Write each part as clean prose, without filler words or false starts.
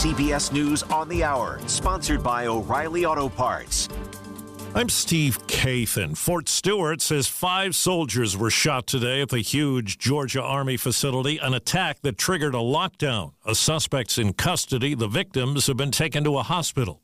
CBS News on the Hour, sponsored by O'Reilly Auto Parts. I'm Steve Kathan. Fort Stewart says 5 soldiers were shot today at the huge Georgia Army facility, an attack that triggered a lockdown. A suspect's in custody. The victims have been taken to a hospital.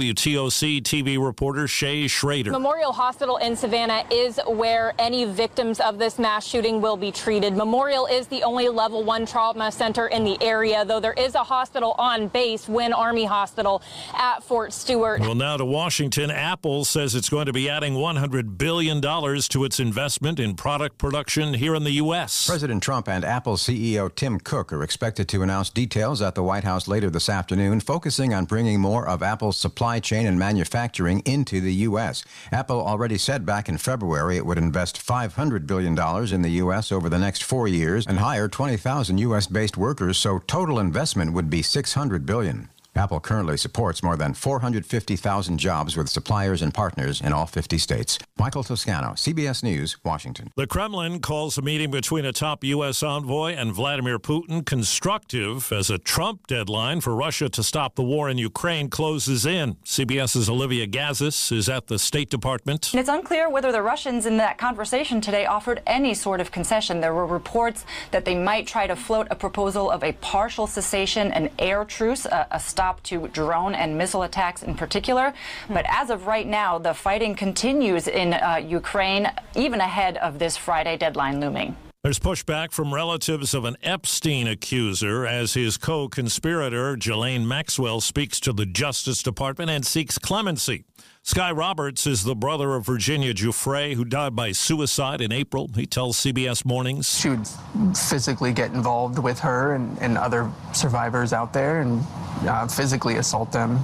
WTOC TV reporter Shay Schrader. Memorial Hospital in Savannah is where any victims of this mass shooting will be treated. Memorial is the only level 1 trauma center in the area, though there is a hospital on base, Wynn Army Hospital at Fort Stewart. Well, now to Washington. Apple says it's going to be adding $100 billion to its investment in product production here in the U.S. President Trump and Apple CEO Tim Cook are expected to announce details at the White House later this afternoon, focusing on bringing more of Apple's supply chain and manufacturing into the U.S. Apple already said back in February it would invest $500 billion in the U.S. over the next 4 years and hire 20,000 U.S.-based workers, so total investment would be $600 billion. Apple currently supports more than 450,000 jobs with suppliers and partners in all 50 states. Michael Toscano, CBS News, Washington. The Kremlin calls a meeting between a top U.S. envoy and Vladimir Putin constructive as a Trump deadline for Russia to stop the war in Ukraine closes in. CBS's Olivia Gazis is at the State Department. It's unclear whether the Russians in that conversation today offered any sort of concession. There were reports that they might try to float a proposal of a partial cessation, an air truce, a stop to drone and missile attacks in particular. But as of right now, the fighting continues in Ukraine, even ahead of this Friday deadline looming. There's pushback from relatives of an Epstein accuser as his co-conspirator, Ghislaine Maxwell, speaks to the Justice Department and seeks clemency. Sky Roberts is the brother of Virginia Giuffre, who died by suicide in April. He tells CBS Mornings. She would physically get involved with her and other survivors out there and physically assault them.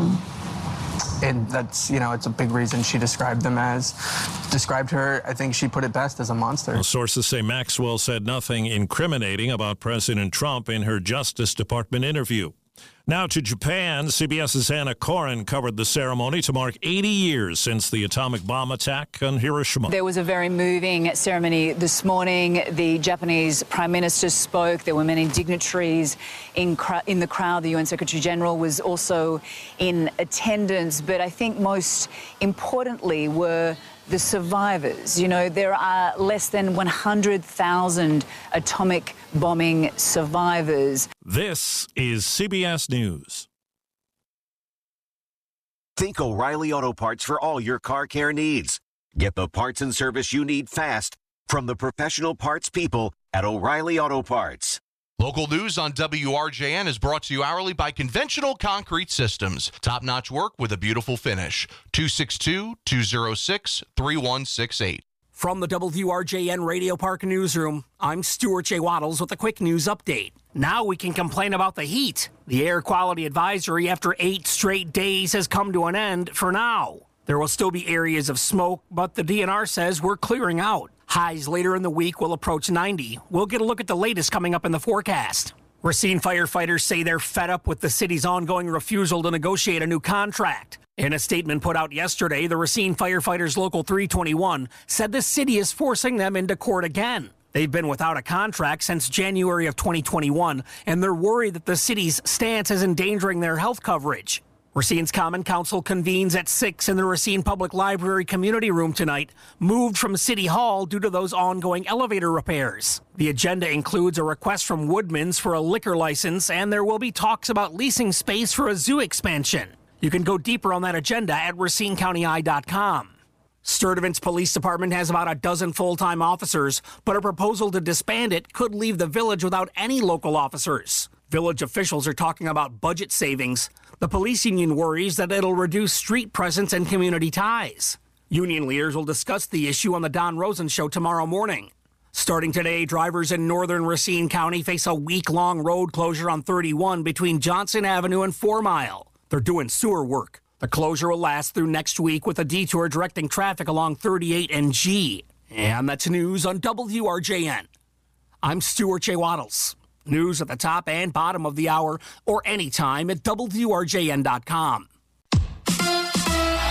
And that's, it's a big reason she described her, I think she put it best, as a monster. Well, sources say Maxwell said nothing incriminating about President Trump in her Justice Department interview. Now to Japan. CBS's Anna Koren covered the ceremony to mark 80 years since the atomic bomb attack on Hiroshima. There was a very moving ceremony this morning. The Japanese Prime Minister spoke. There were many dignitaries in the crowd. The UN Secretary General was also in attendance. But I think most importantly were the survivors. There are less than 100,000 atomic bombing survivors. This is CBS News. Think O'Reilly Auto Parts for all your car care needs. Get the parts and service you need fast from the professional parts people at O'Reilly Auto Parts. Local news on WRJN is brought to you hourly by Conventional Concrete Systems. Top-notch work with a beautiful finish. 262-206-3168. From the WRJN Radio Park Newsroom, I'm Stuart J. Waddles with a quick news update. Now we can complain about the heat. The air quality advisory after 8 straight days has come to an end for now. There will still be areas of smoke, but the DNR says we're clearing out. Highs later in the week will approach 90. We'll get a look at the latest coming up in the forecast. Racine firefighters say they're fed up with the city's ongoing refusal to negotiate a new contract. In a statement put out yesterday, the Racine Firefighters Local 321 said the city is forcing them into court again. They've been without a contract since January of 2021, and they're worried that the city's stance is endangering their health coverage. Racine's Common Council convenes at 6 in the Racine Public Library Community Room tonight, moved from City Hall due to those ongoing elevator repairs. The agenda includes a request from Woodman's for a liquor license, and there will be talks about leasing space for a zoo expansion. You can go deeper on that agenda at RacineCountyEye.com. Sturtevant's Police Department has about a dozen full-time officers, but a proposal to disband it could leave the village without any local officers. Village officials are talking about budget savings. The police union worries that it'll reduce street presence and community ties. Union leaders will discuss the issue on the Don Rosen Show tomorrow morning. Starting today, drivers in northern Racine County face a week-long road closure on 31 between Johnson Avenue and 4 Mile. They're doing sewer work. The closure will last through next week with a detour directing traffic along 38 and G. And that's news on WRJN. I'm Stuart J. Waddles. News at the top and bottom of the hour or anytime at WRJN.com.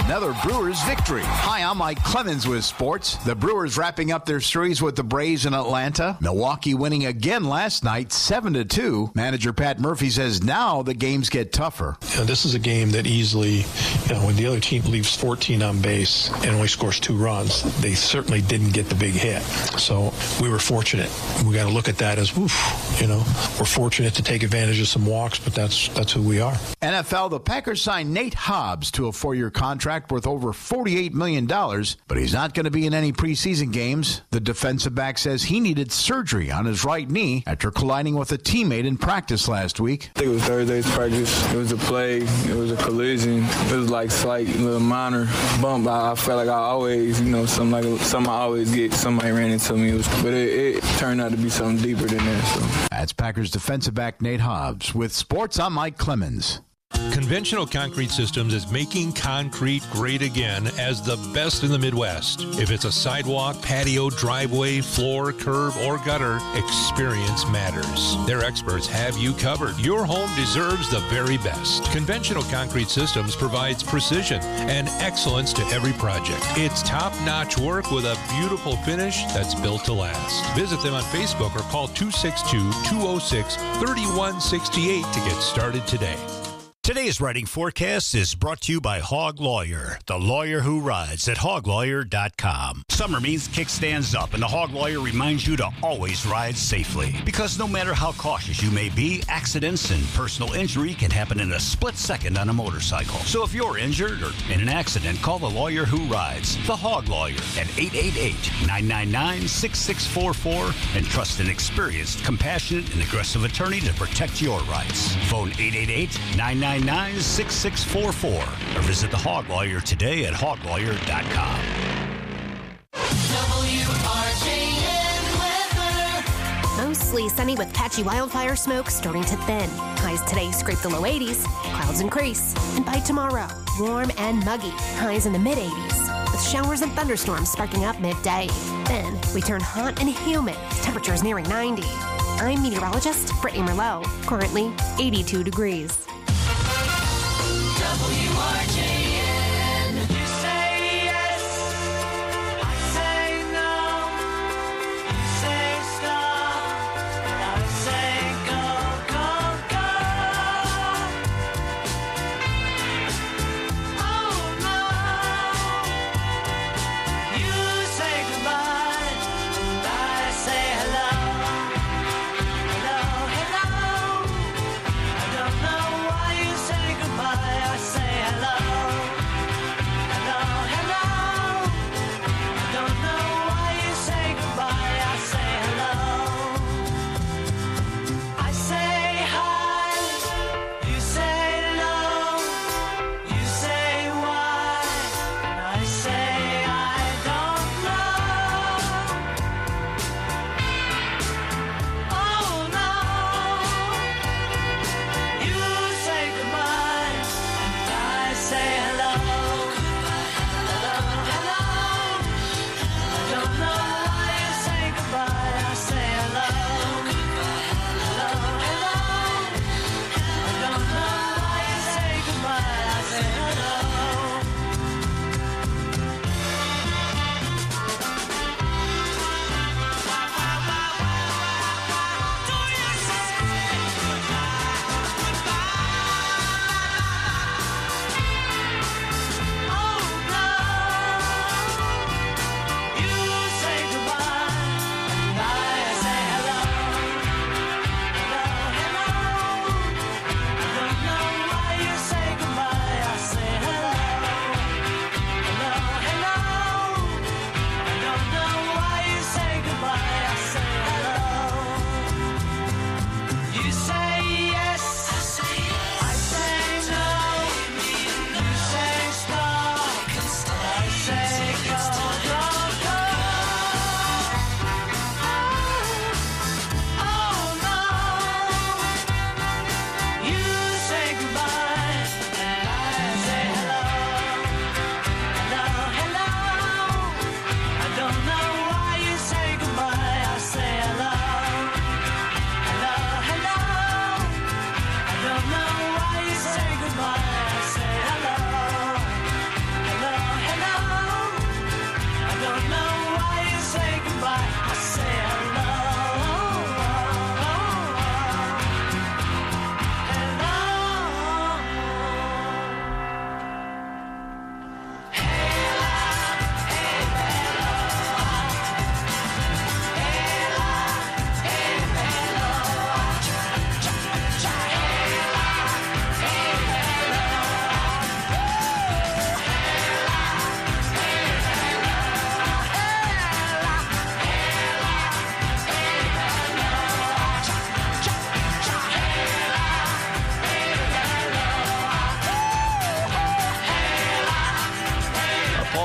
another Brewers victory. Hi, I'm Mike Clemens with sports. The Brewers wrapping up their series with the Braves in Atlanta. Milwaukee winning again last night, 7-2. Manager Pat Murphy says now the games get tougher. This is a game that easily, when the other team leaves 14 on base and only scores 2 runs, they certainly didn't get the big hit. So we were fortunate. We got to look at that as, we're fortunate to take advantage of some walks, but that's who we are. NFL, the Packers signed Nate Hobbs to a 4-year contract worth over $48 million, but he's not going to be in any preseason games. The defensive back says he needed surgery on his right knee after colliding with a teammate in practice last week. I think it was Thursday's practice. It was a play. It was a collision. It was like slight little minor bump. I felt like I always, something I always get. Somebody ran into me. But it turned out to be something deeper than that. So. That's Packers defensive back Nate Hobbs. With sports, I'm Mike Clemens. Conventional Concrete Systems is making concrete great again as the best in the Midwest. If it's a sidewalk, patio, driveway, floor, curb, or gutter, experience matters. Their experts have you covered. Your home deserves the very best. Conventional Concrete Systems provides precision and excellence to every project. It's top-notch work with a beautiful finish that's built to last. Visit them on Facebook or call 262-206-3168 to get started today. Today's writing forecast is brought to you by Hog Lawyer, the lawyer who rides at hoglawyer.com. Summer means kickstands up, and the Hog Lawyer reminds you to always ride safely. Because no matter how cautious you may be, accidents and personal injury can happen in a split second on a motorcycle. So if you're injured or in an accident, call the lawyer who rides, the Hog Lawyer, at 888-999-6644 and trust an experienced, compassionate, and aggressive attorney to protect your rights. Phone 888-999-6644 or visit the Hog Lawyer today at hoglawyer.com. Mostly sunny with patchy wildfire smoke starting to thin. Highs today scrape the low 80s, clouds increase. And by tomorrow, warm and muggy, highs in the mid-80s, with showers and thunderstorms sparking up midday. Then we turn hot and humid, temperatures nearing 90. I'm meteorologist Brittany Merlot, currently 82 degrees. WRJN. You say yes, I say no. You say stop, and I say go, go, go. Oh no. You say goodbye, and I say hello. Hello, hello. I don't know why.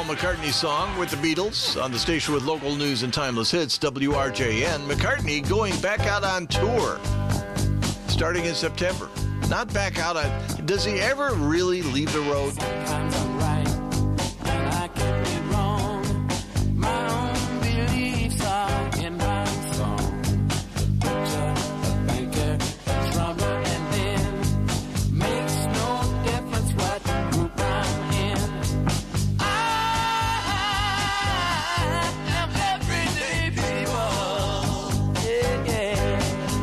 McCartney song with the Beatles on the station with local news and timeless hits, WRJN. McCartney going back out on tour starting in September. Not back out on... Does he ever really leave the road? Sometimes I'm right, and I can be wrong. My own beliefs are in my song. The picture, the banker, the drummer, and then makes no difference what group I'm in. I am everyday people. Yeah, yeah.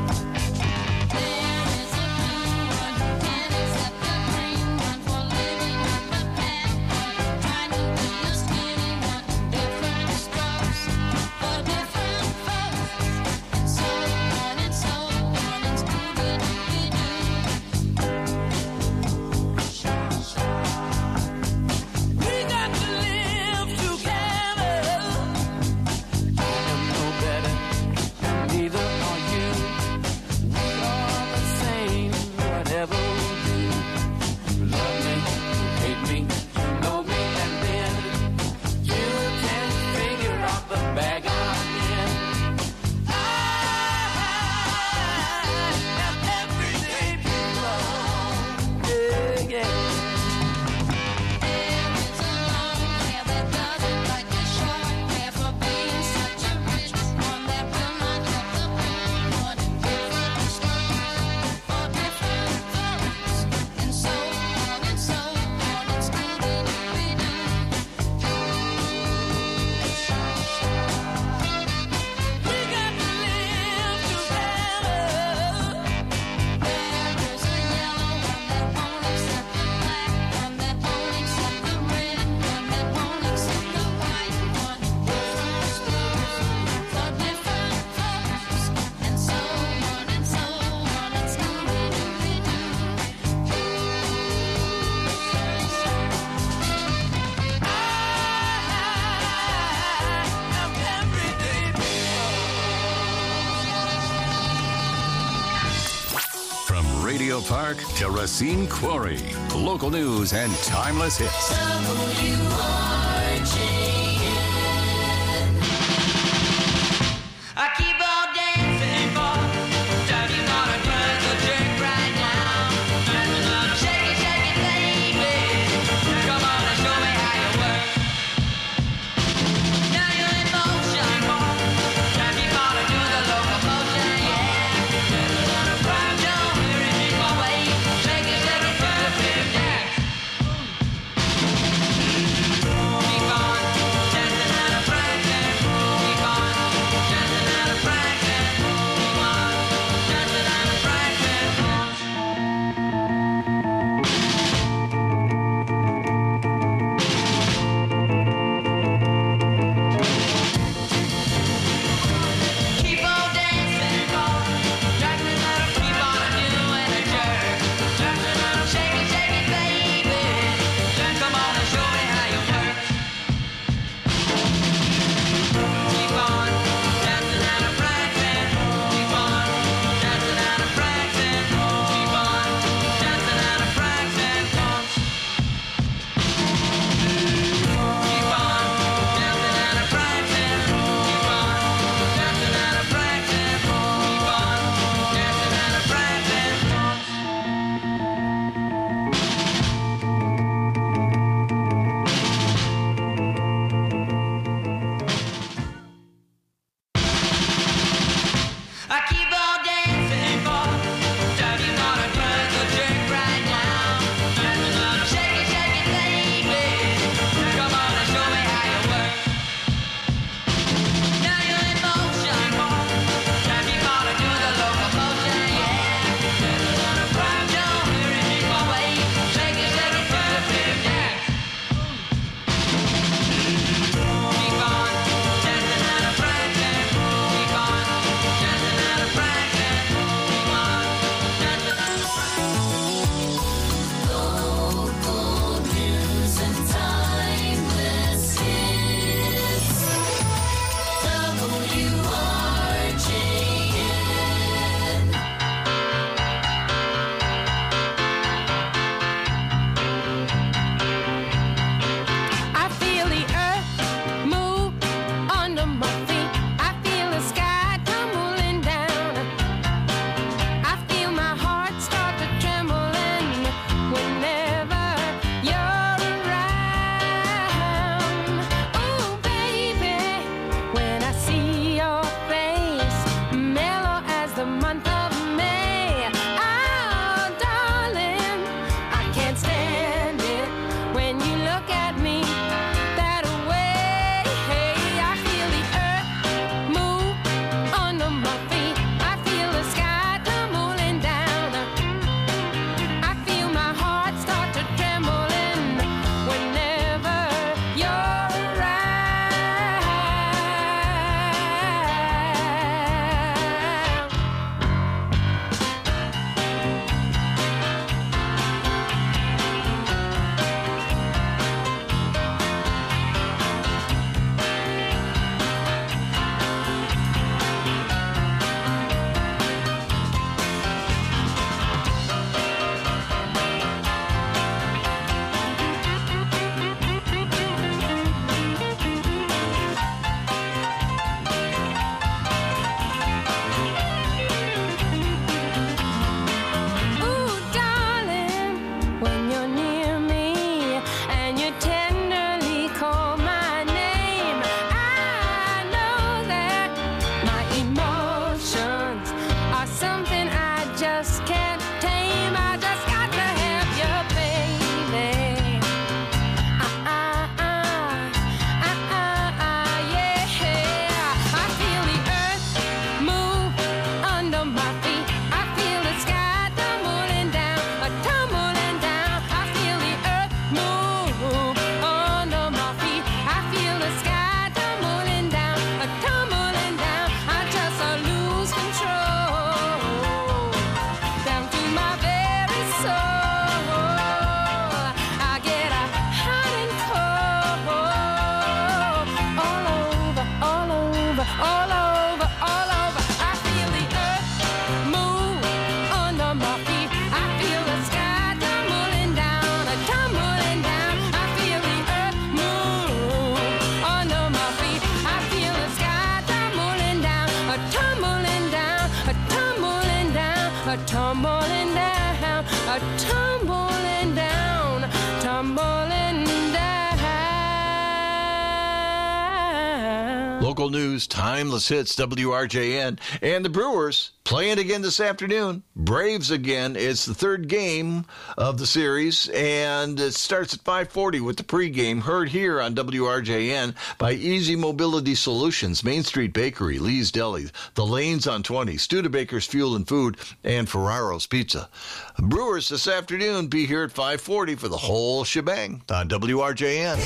Radio Park to Racine Quarry. Local news and timeless hits. I keep on dancing for Daddy gonna turn the trick right now. Shake it, baby. Come on and show me how you work. Now you're in motion, boy. Daddy gonna do the locomotion, yeah. Don't hurry me away. Shake it, turn the trick dance. Be gone, dancing out of practice. Be gone, dancing out of practice. tumbling down, tumbling down. Local news, timeless hits, WRJN. And the Brewers playing again this afternoon. Braves again. It's the third game of the series, and it starts at 5:40 with the pregame, heard here on WRJN by Easy Mobility Solutions, Main Street Bakery, Lee's Deli, The Lanes on 20, Studebaker's Fuel and Food, and Ferraro's Pizza. Brewers this afternoon, be here at 5:40 for the whole shebang on WRJN.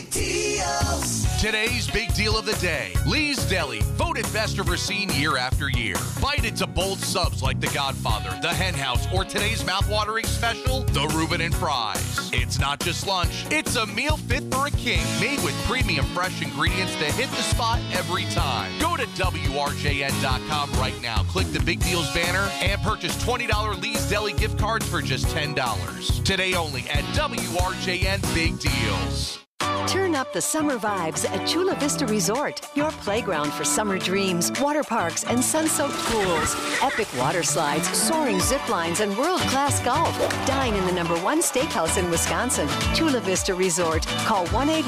Today's big deal of the day. Lee's Deli, voted best of Racine year after year. Bite into bold subs like The Godfather, The Hen House, or today's mouthwatering special, the Reuben and Fries. It's not just lunch, it's a meal fit for a king, made with premium fresh ingredients that hit the spot every time. Go to WRJN.com right now, click the Big Deals banner, and purchase $20 Lee's Deli gift cards for just $10. Today only at WRJN Big Deals. Turn up the summer vibes at Chula Vista Resort, your playground for summer dreams, water parks, and sun-soaked pools. Epic water slides, soaring zip lines, and world-class golf. Dine in the #1 steakhouse in Wisconsin. Chula Vista Resort. Call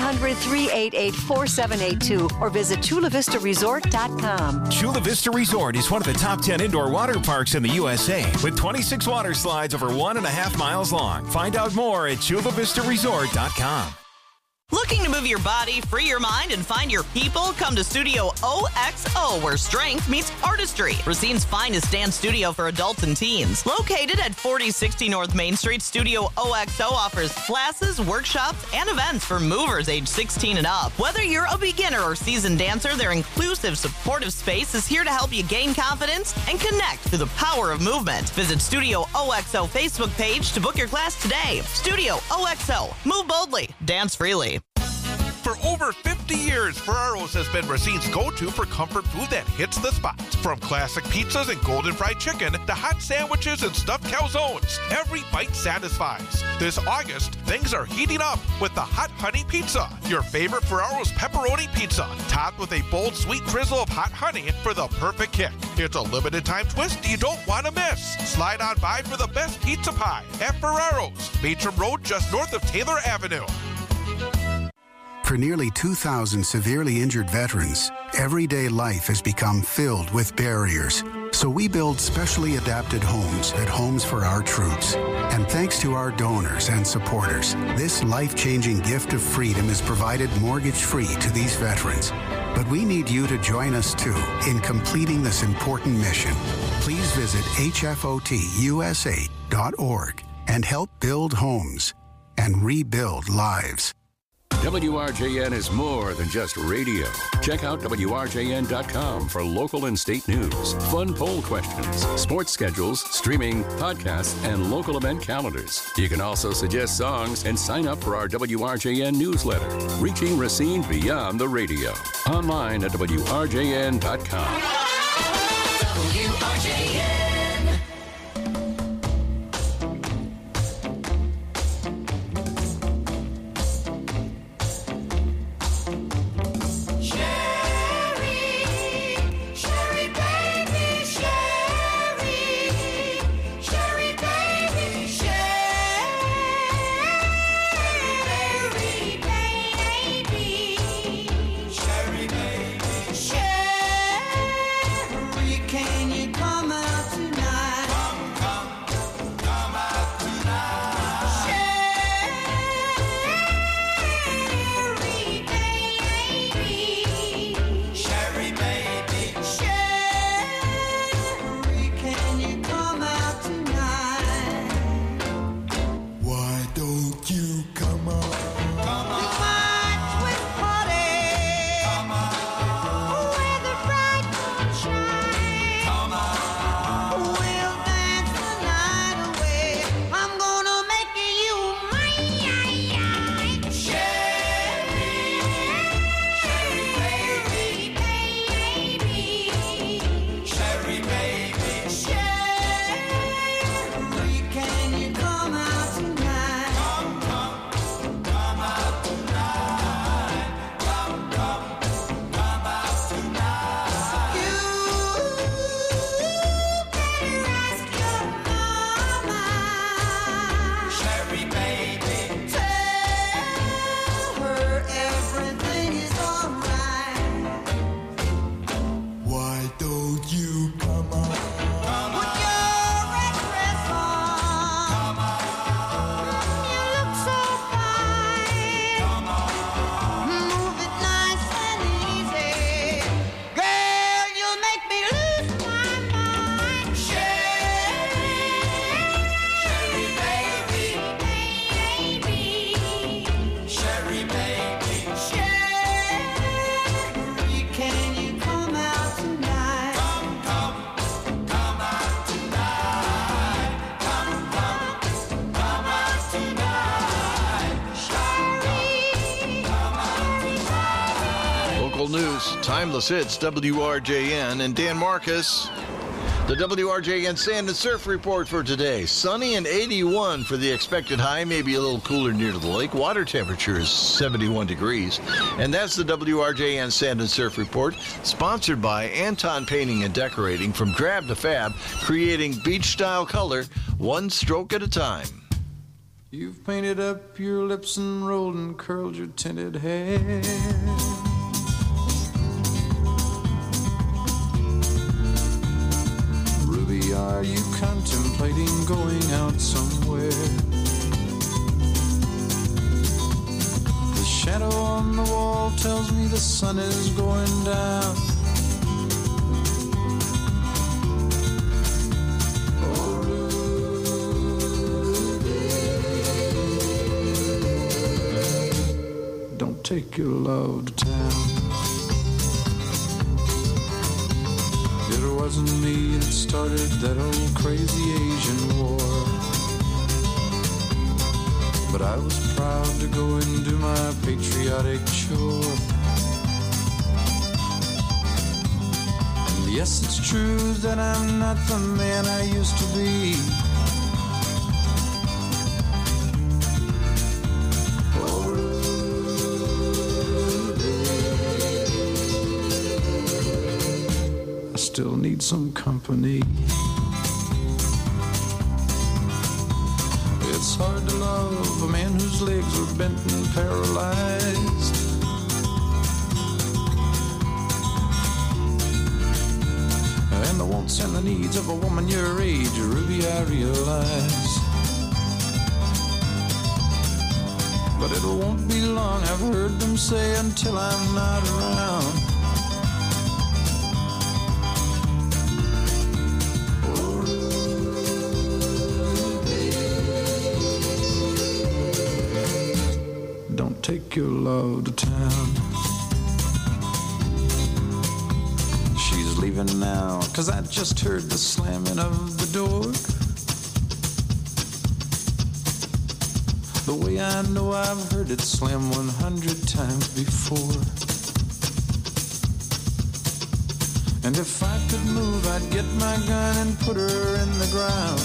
1-800-388-4782 or visit chulavistaresort.com. Chula Vista Resort is one of the top 10 indoor water parks in the USA with 26 water slides over 1.5 miles long. Find out more at chulavistaresort.com. Looking to move your body, free your mind, and find your people? Come to Studio OXO, where strength meets artistry. Racine's finest dance studio for adults and teens. Located at 4060 North Main Street, Studio OXO offers classes, workshops, and events for movers age 16 and up. Whether you're a beginner or seasoned dancer, their inclusive, supportive space is here to help you gain confidence and connect through the power of movement. Visit Studio OXO Facebook page to book your class today. Studio OXO. Move boldly. Dance freely. For over 50 years, Ferraro's has been Racine's go-to for comfort food that hits the spot. From classic pizzas and golden fried chicken to hot sandwiches and stuffed calzones, every bite satisfies. This August, things are heating up with the Hot Honey Pizza, your favorite Ferraro's pepperoni pizza, topped with a bold, sweet drizzle of hot honey for the perfect kick. It's a limited-time twist you don't want to miss. Slide on by for the best pizza pie at Ferraro's, Matron Road just north of Taylor Avenue. For nearly 2,000 severely injured veterans, everyday life has become filled with barriers. So we build specially adapted homes at Homes for Our Troops. And thanks to our donors and supporters, this life-changing gift of freedom is provided mortgage-free to these veterans. But we need you to join us, too, in completing this important mission. Please visit hfotusa.org and help build homes and rebuild lives. WRJN is more than just radio. Check out WRJN.com for local and state news, fun poll questions, sports schedules, streaming, podcasts, and local event calendars. You can also suggest songs and sign up for our WRJN newsletter, reaching Racine beyond the radio. Online at WRJN.com. WRJN. Local news, timeless hits, WRJN, and Dan Marcus. The WRJN Sand and Surf Report for today. Sunny and 81 for the expected high, maybe a little cooler near to the lake. Water temperature is 71 degrees. And that's the WRJN Sand and Surf Report, sponsored by Anton Painting and Decorating, from drab to fab, creating beach-style color, one stroke at a time. You've painted up your lips and rolled and curled your tinted hair. Ruby, are you contemplating going out somewhere? The shadow on the wall tells me the sun is going down. Don't take your love to town. It wasn't me that started that old crazy Asian war, but I was proud to go and do my patriotic chore. And yes, it's true that I'm not the man I used to be. Still need some company. It's hard to love a man whose legs are bent and paralyzed. And the wants and the needs of a woman your age, Ruby, I realize. But it won't be long, I've heard them say, until I'm not around. Take your love to town. She's leaving now, 'cause I just heard the slamming of the door. The way I know I've heard it slam 100 times before. And if I could move, I'd get my gun and put her in the ground.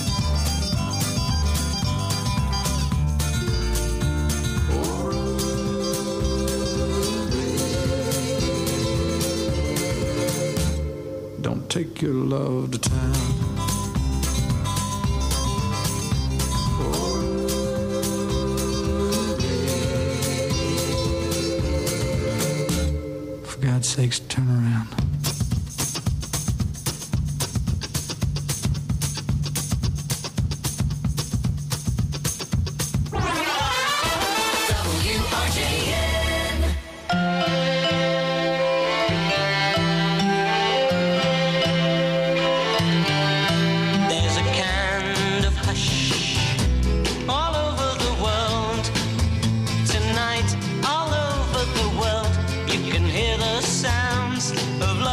Take your love to town. For God's sakes, turn around. Of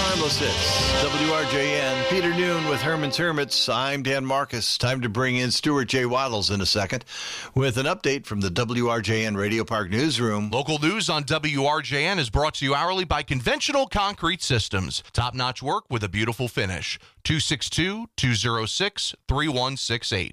Timeless Hits, WRJN. Peter Noon with Herman's Hermits. I'm Dan Marcus. Time to bring in Stuart J. Waddles in a second with an update from the WRJN Radio Park newsroom. Local news on WRJN is brought to you hourly by Conventional Concrete Systems. Top-notch work with a beautiful finish. 262-206-3168.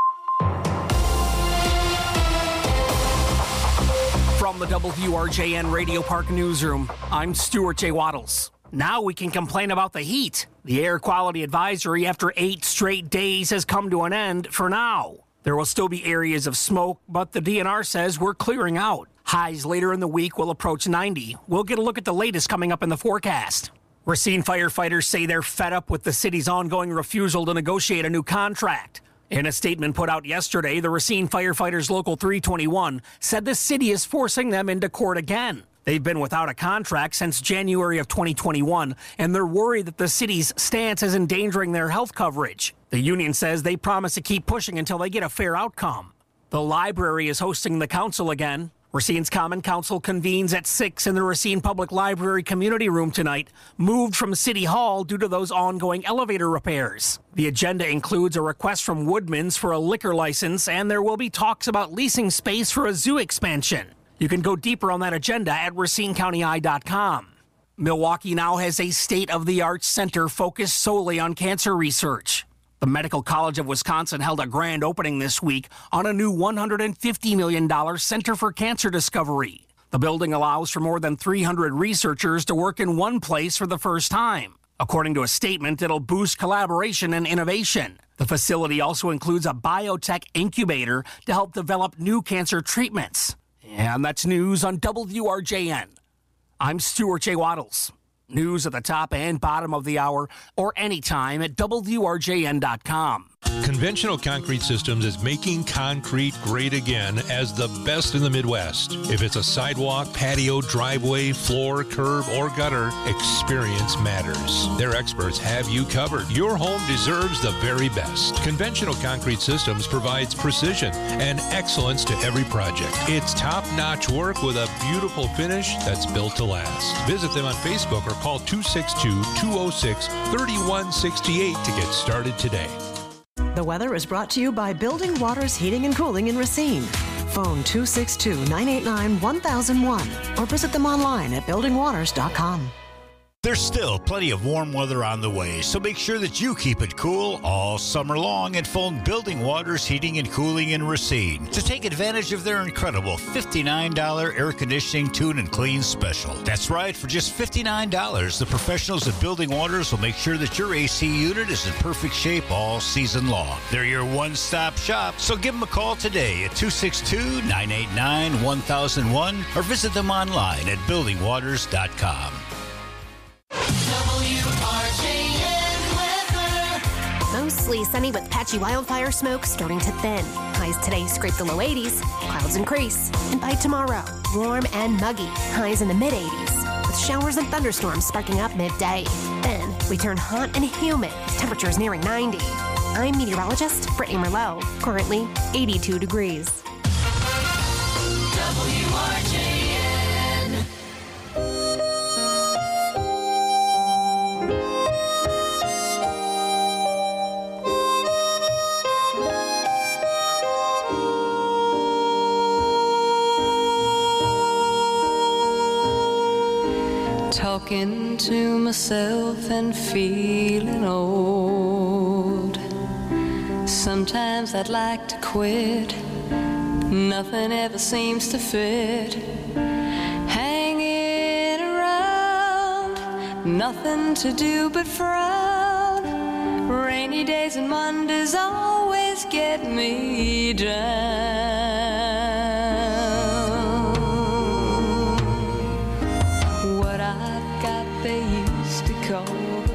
From the WRJN Radio Park newsroom, I'm Stuart J. Waddles. Now we can complain about the heat. The air quality advisory after 8 straight days has come to an end for now. There will still be areas of smoke, but the DNR says we're clearing out. Highs later in the week will approach 90. We'll get a look at the latest coming up in the forecast. Racine firefighters say they're fed up with the city's ongoing refusal to negotiate a new contract. In a statement put out yesterday, the Racine Firefighters Local 321 said the city is forcing them into court again. They've been without a contract since January of 2021, and they're worried that the city's stance is endangering their health coverage. The union says they promise to keep pushing until they get a fair outcome. The library is hosting the council again. Racine's Common Council convenes at 6 in the Racine Public Library Community Room tonight, moved from City Hall due to those ongoing elevator repairs. The agenda includes a request from Woodman's for a liquor license, and there will be talks about leasing space for a zoo expansion. You can go deeper on that agenda at RacineCountyEye.com. Milwaukee now has a state-of-the-art center focused solely on cancer research. The Medical College of Wisconsin held a grand opening this week on a new $150 million Center for Cancer Discovery. The building allows for more than 300 researchers to work in one place for the first time. According to a statement, it'll boost collaboration and innovation. The facility also includes a biotech incubator to help develop new cancer treatments. And that's news on WRJN. I'm Stuart J. Waddles. News at the top and bottom of the hour or anytime at WRJN.com. Conventional Concrete Systems is making concrete great again as the best in the Midwest. If it's a sidewalk, patio, driveway, floor, curb, or gutter, experience matters. Their experts have you covered. Your home deserves the very best. Conventional Concrete Systems provides precision and excellence to every project. It's top-notch work with a beautiful finish that's built to last. Visit them on Facebook or call 262-206-3168 to get started today. The weather is brought to you by Building Waters Heating and Cooling in Racine. Phone 262-989-1001 or visit them online at buildingwaters.com. There's still plenty of warm weather on the way, so make sure that you keep it cool all summer long and phone Building Waters Heating and Cooling in Racine to take advantage of their incredible $59 air conditioning tune and clean special. That's right, for just $59, the professionals at Building Waters will make sure that your AC unit is in perfect shape all season long. They're your one-stop shop, so give them a call today at 262-989-1001 or visit them online at buildingwaters.com. Mostly sunny with patchy wildfire smoke starting to thin. Highs today scrape the low 80s, clouds increase. And by tomorrow, warm and muggy, highs in the mid-80s, with showers and thunderstorms sparking up midday. Then we turn hot and humid with temperatures nearing 90. I'm meteorologist Brittany Merlot, currently 82 degrees. WRJN. Talking to myself and feeling old. Sometimes I'd like to quit. Nothing ever seems to fit. Hanging around, nothing to do but frown. Rainy days and Mondays always get me down. Call the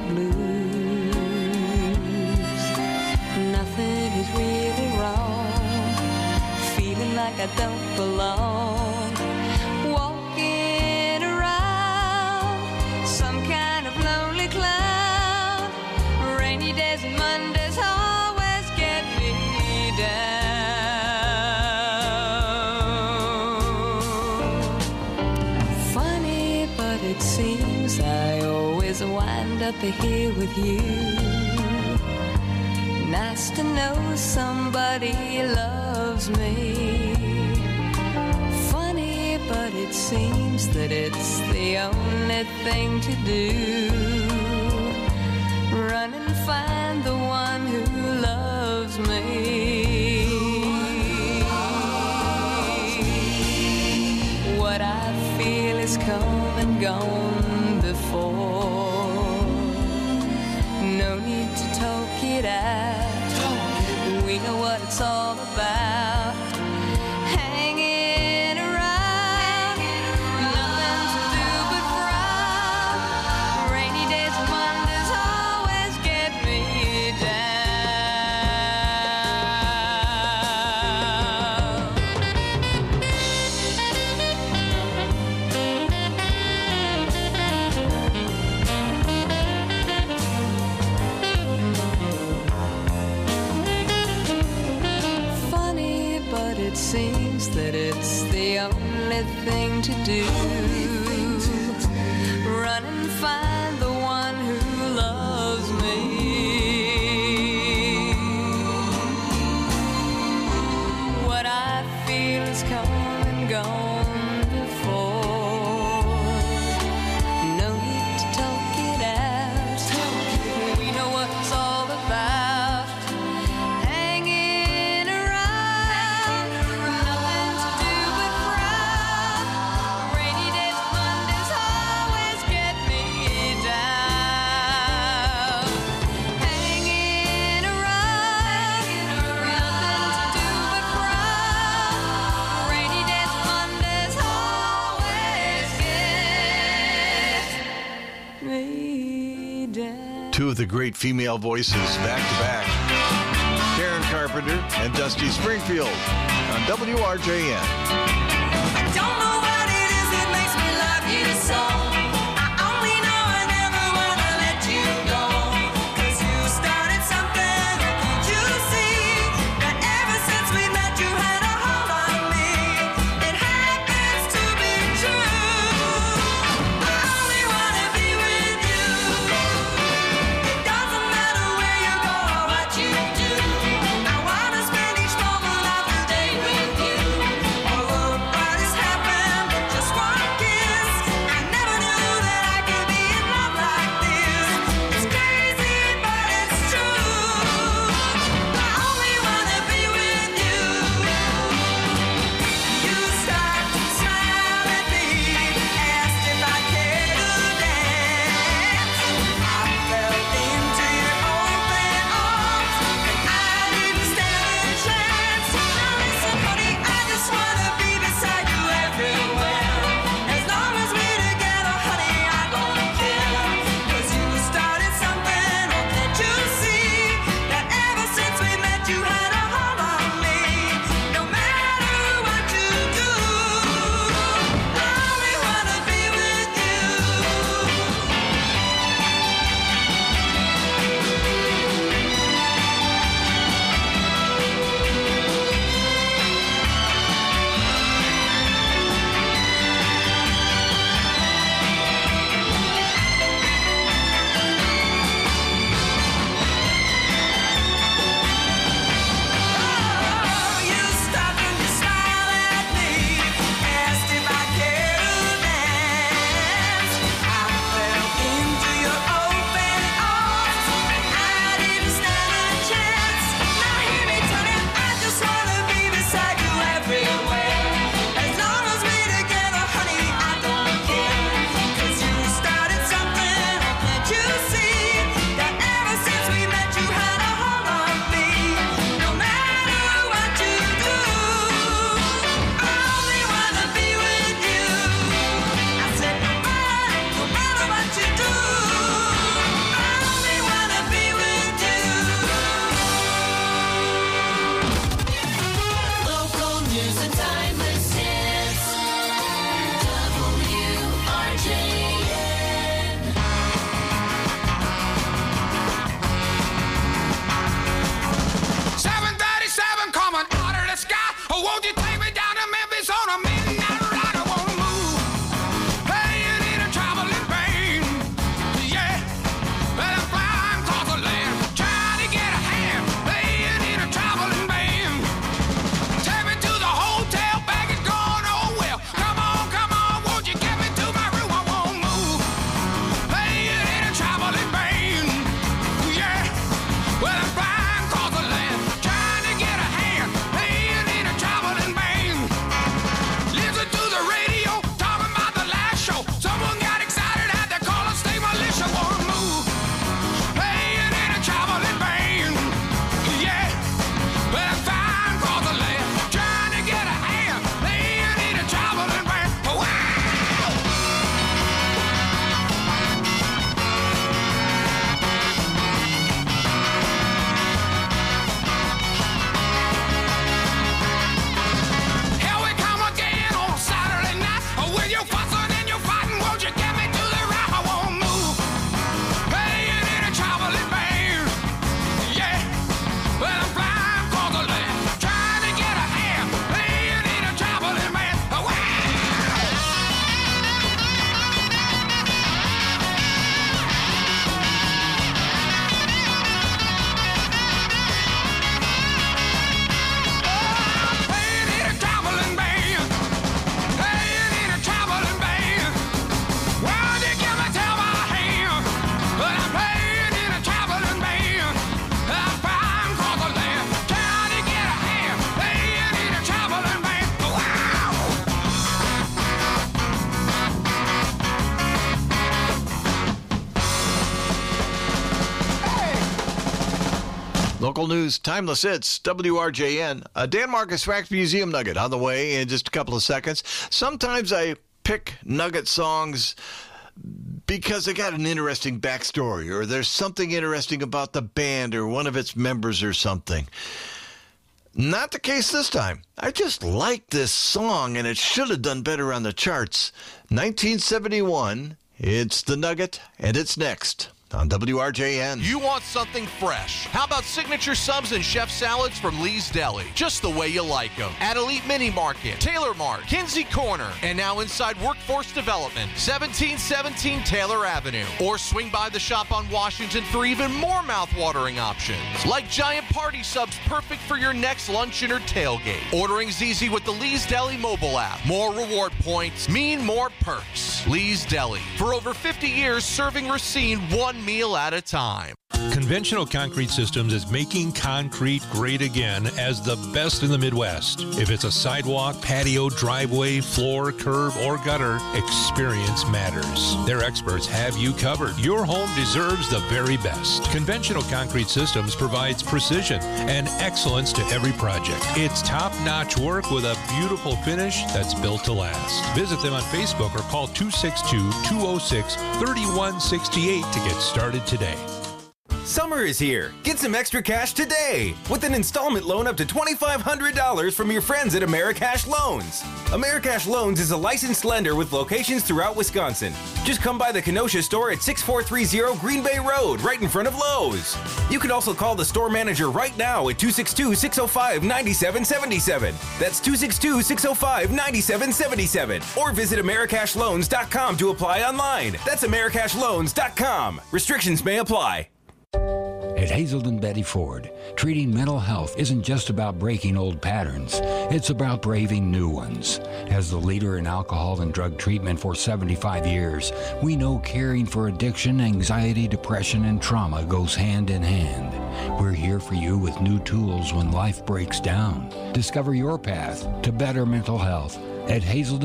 blues. Nothing is really wrong. Feeling like I don't belong. Walking around some kind of lonely cloud. Rainy days and Mondays always get me down. Funny, but it seems I always as I wind up here with you. Nice to know somebody loves me. Funny, but it seems that it's the only thing to do. Run and find the one who loves me. What I feel is come and gone before. No need to talk it out. We know what it's all about. Hanging around, nothing to do but frown. Rainy days and Mondays always get me it seems that it's the only thing to do. Run and find the one who loves me. What I feel is come and gone before. No need to talk it out. We know what it's all about. Two of the great female voices back to back. Karen Carpenter and Dusty Springfield on WRJN. I don't know what it is that makes me love you so. I only know I never wanna let you go. 'Cause you started something, can't you see? That ever since we met you had a hold on me. It happens to be true. I only wanna be with you. It doesn't matter where you go or what you do. I wanna spend each moment of the day with you. Although Local news, timeless hits, WRJN. A Dan Marcus Wax Museum Nugget on the way in just a couple of seconds. Sometimes I pick Nugget songs because they got an interesting backstory, or there's something interesting about the band or one of its members or something. Not the case this time. I just like this song, and it should have done better on the charts. 1971, it's The Nugget, and it's next on WRJN. You want something fresh? How about signature subs and chef salads from Lee's Deli? Just the way you like them. At Elite Mini Market, Taylor Mart, Kinsey Corner, and now inside Workforce Development, 1717 Taylor Avenue. Or swing by the shop on Washington for even more mouth-watering options. Like giant party subs perfect for your next luncheon or tailgate. Ordering's easy with the Lee's Deli mobile app. More reward points mean more perks. Lee's Deli. For over 50 years, serving Racine one meal at a time. Conventional Concrete Systems is making concrete great again as the best in the Midwest. If it's a sidewalk, patio, driveway, floor, curb, or gutter, experience matters. Their experts have you covered. Your home deserves the very best. Conventional Concrete Systems provides precision and excellence to every project. It's top-notch work with a beautiful finish that's built to last. Visit them on Facebook or call 262-206-3168 to get started today. Summer is here. Get some extra cash today with an installment loan up to $2,500 from your friends at Americash Loans. Americash Loans is a licensed lender with locations throughout Wisconsin. Just come by the Kenosha store at 6430 Green Bay Road, right in front of Lowe's. You can also call the store manager right now at 262-605-9777. That's 262-605-9777. Or visit AmericashLoans.com to apply online. That's AmericashLoans.com. Restrictions may apply. At Hazelden Betty Ford, treating mental health isn't just about breaking old patterns. It's about braving new ones. As the leader in alcohol and drug treatment for 75 years, we know caring for addiction, anxiety, depression, and trauma goes hand in hand. We're here for you with new tools when life breaks down. Discover your path to better mental health at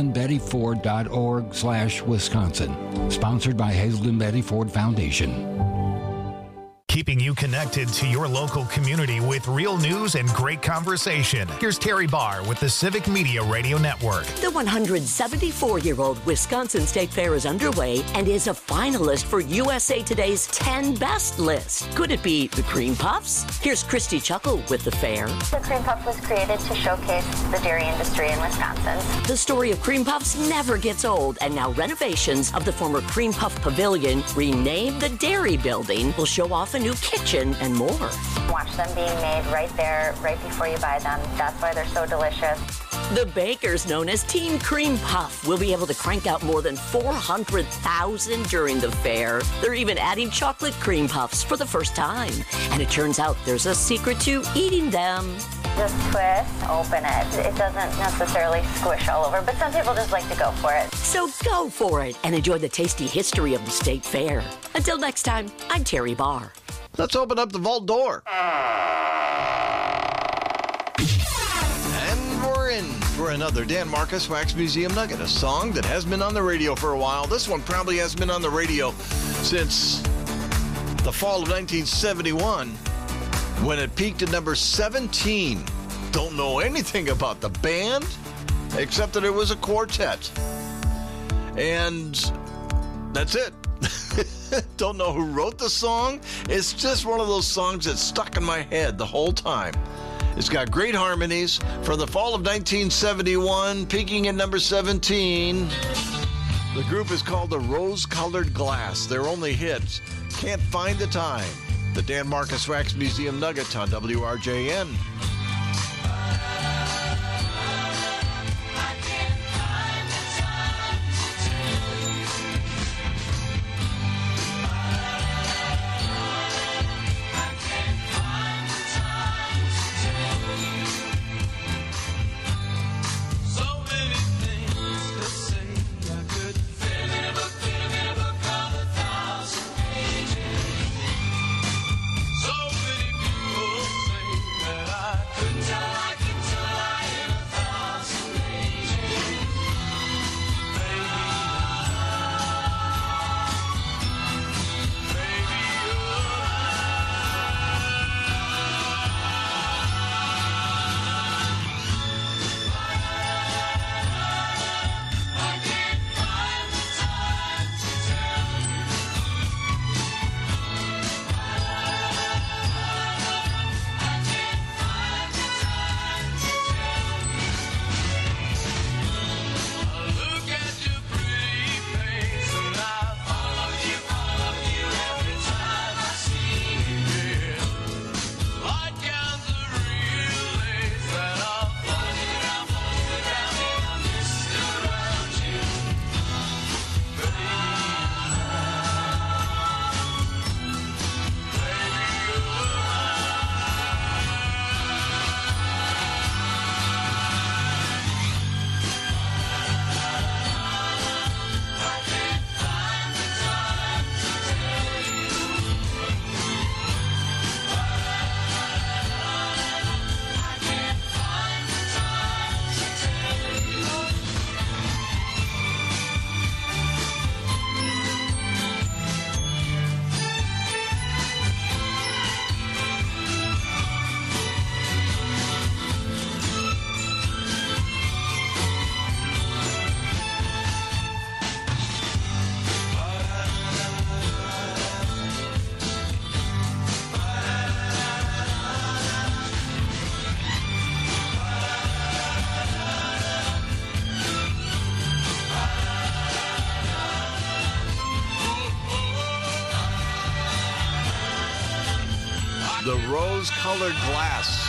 hazeldenbettyford.org/Wisconsin. Sponsored by Hazelden Betty Ford Foundation. Keeping you connected to your local community with real news and great conversation. Here's Terry Barr with the Civic Media Radio Network. The 174-year-old Wisconsin State Fair is underway and is a finalist for USA Today's 10 Best list. Could it be the Cream Puffs? Here's Christy Chuckle with the fair. The Cream Puff was created to showcase the dairy industry in Wisconsin. The story of Cream Puffs never gets old, and now renovations of the former Cream Puff Pavilion, renamed the Dairy Building, will show off a new kitchen and more. Watch them being made right there, right before you buy them. That's why they're so delicious. The bakers known as Team Cream Puff will be able to crank out more than 400,000 during the fair. They're even adding chocolate cream puffs for the first time. And it turns out there's a secret to eating them. Just twist, open it. It doesn't necessarily squish all over, but some people just like to go for it. So go for it and enjoy the tasty history of the State Fair. Until next time, I'm Terry Barr. Let's open up the vault door. And we're in for another Dan Marcus Wax Museum Nugget, a song that has been on the radio for a while. This one probably has been on the radio since the fall of 1971, when it peaked at number 17. Don't know anything about the band, except that it was a quartet. And that's it. Don't know who wrote the song. It's just one of those songs that's stuck in my head the whole time. It's got great harmonies from the fall of 1971, peaking at number 17. The group is called the Rose-Colored Glass. Their only hit, Can't Find the Time. The Dan Marcus Wax Museum Nugget on WRJN. So many people say that I The Rose-Colored Glass.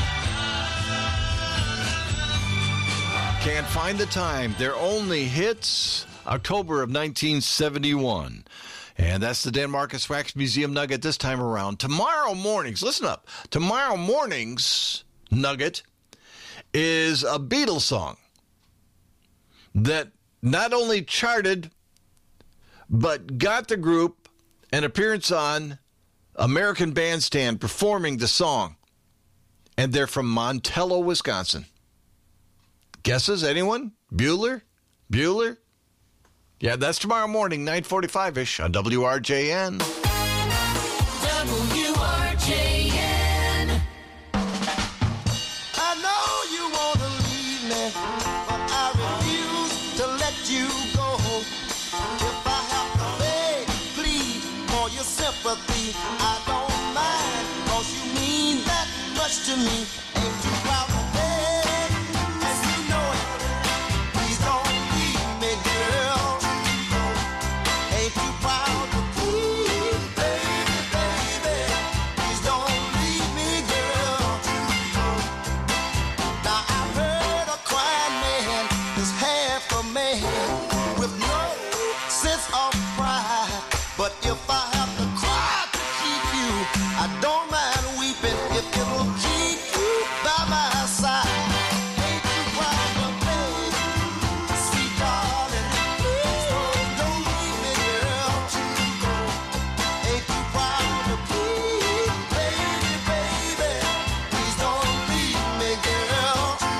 Can't find the time. Their only hits, October of 1971. And that's the Dan Marcus Wax Museum Nugget this time around. Tomorrow morning's, listen up, tomorrow morning's Nugget is a Beatles song that not only charted, but got the group an appearance on American Bandstand performing the song. And they're from Montello, Wisconsin. Guesses? Anyone? Bueller? Bueller? Yeah, that's tomorrow morning, 9:45-ish on WRJN. WRJN. I know you want to leave me, but I refuse to let you go. If I have to beg, plead for your sympathy, I don't mind, 'cause you mean that much to me. Ain't you proud to beg? And you know it. Please don't leave me, girl. Ain't you proud to plead, baby, baby? Please don't leave me, girl. Now I've heard a crying man is half a man with no sense of pride. But if I have to cry to keep you, I don't mind weeping if it'll keep you by my side. Ain't you proud of me, sweet darling? Please don't leave me, girl. Ain't you proud of me, baby, baby? Please don't leave me, girl.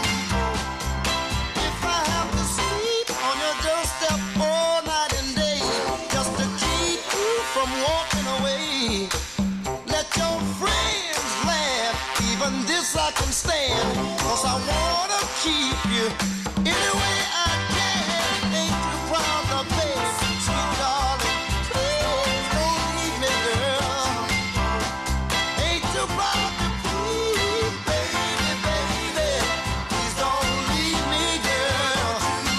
If I have to sleep on your doorstep all night and day, just to keep you from walking away, let your friends laugh, even this I can stand, 'cause I wanna keep you any way I can. Ain't you proud of me, sweet darling? Please don't leave me, girl. Ain't you proud of me, baby, baby? Please don't leave me, girl.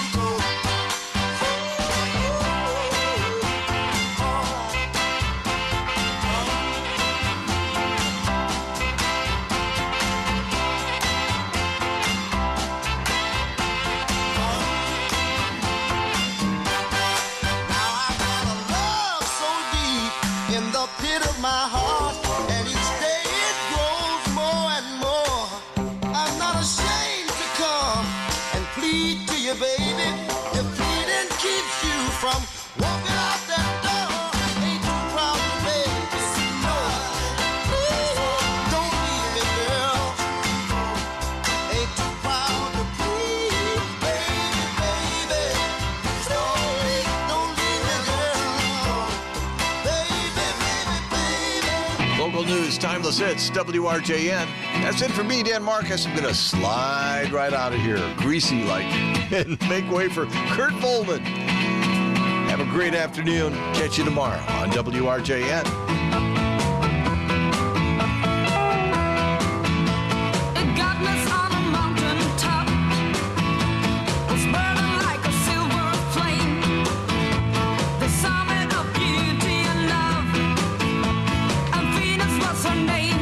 Love so deep in the pit of my heart, and each day it grows more and more. I'm not ashamed to come and plead to you, baby. Your pleading keeps you from walking out that door. Ain't you proud of me? No. Please don't leave me, girl. Ain't you proud of me, baby, baby? Don't leave me, girl. Baby, baby, baby. Local news, timeless hits, WRJN. That's it for me, Dan Marcus. I'm going to slide right out of here, greasy like, and make way for Kurt Volman. Have a great afternoon. Catch you tomorrow on WRJN. Godless on a mountain top was burning like a silver flame. The summit of beauty and love, and Venus was her name.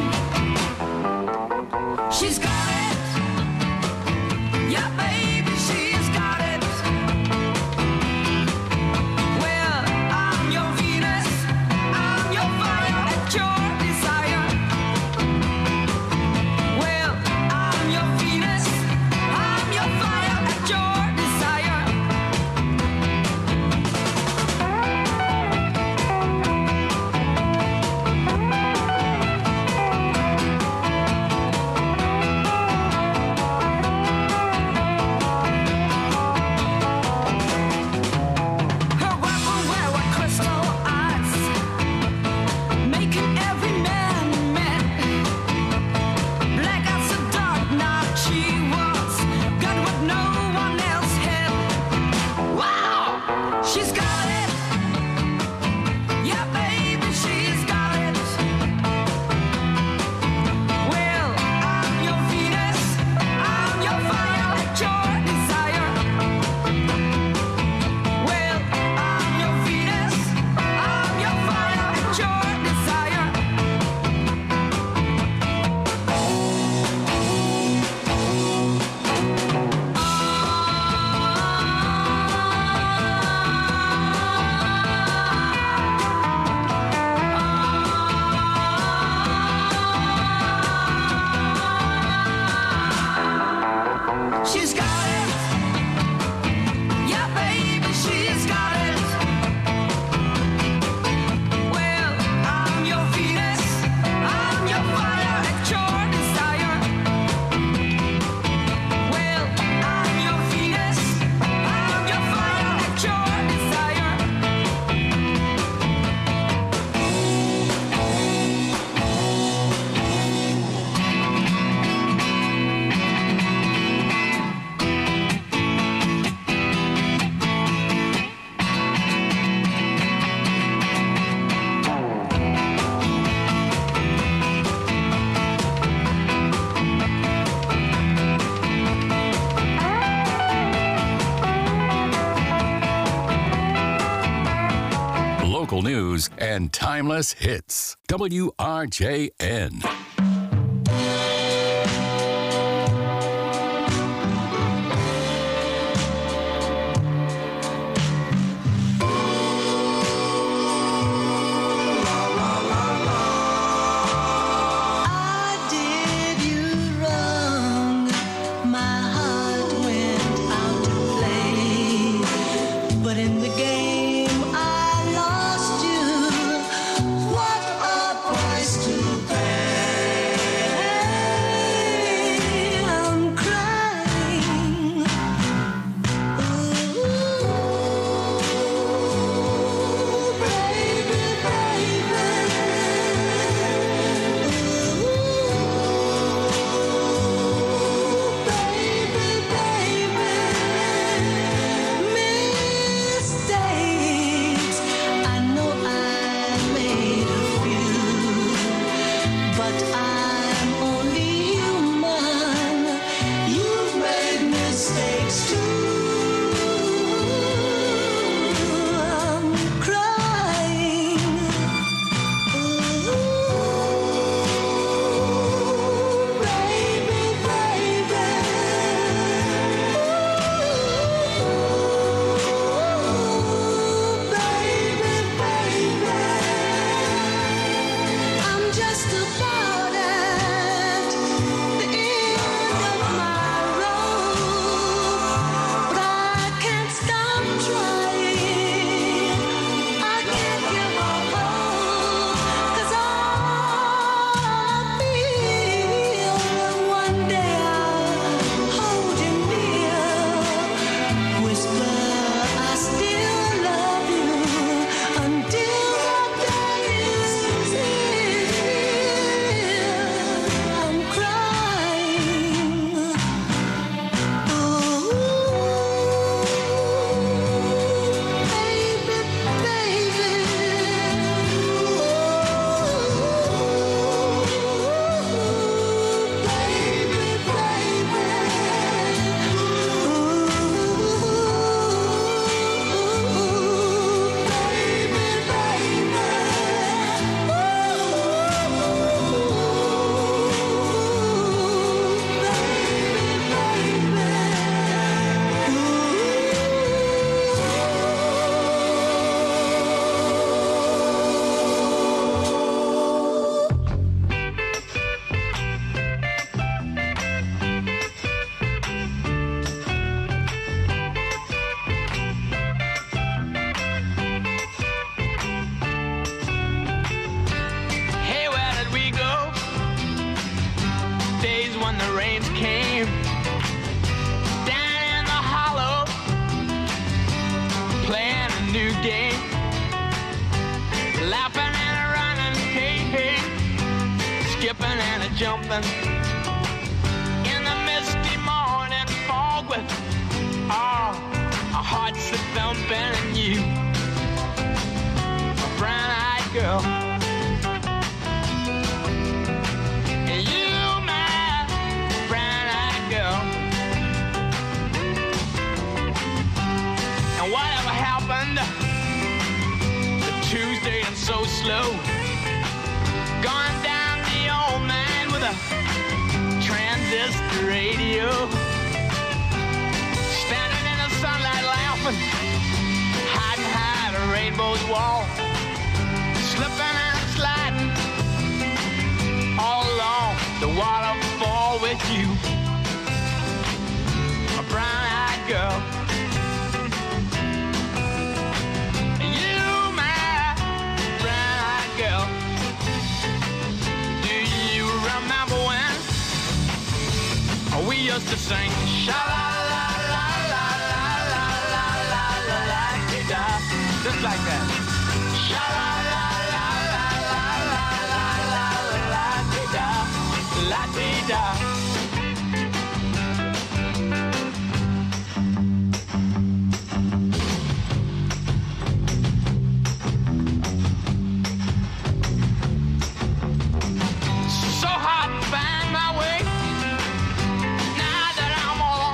She's got it, yeah, baby, she's got it. Well, I'm your Venus, I'm your fire. and timeless hits. WRJN.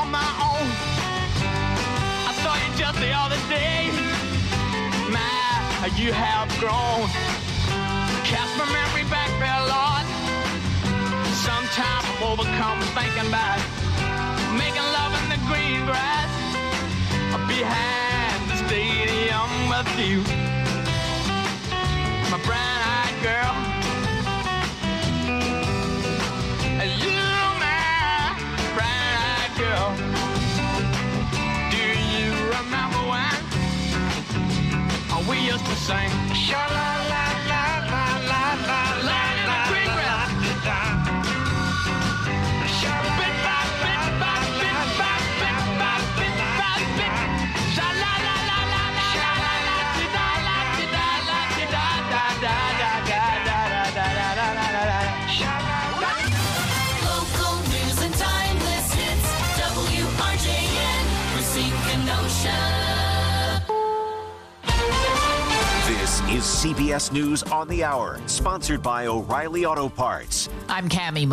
The other day, my you have grown. Cast my memory back there, Lord. Sometimes I'm overcome thinking about making love in the green grass behind the stadium with you, my brown-eyed girl. You, my brown-eyed girl. Do you remember when we used to sing sha-la-la-la-la-la-la-la in the green grass? Local news and timeless hits. WRJN, Racine, Kenosha. This is CBS News on the Hour, sponsored by O'Reilly Auto Parts. I'm Cammie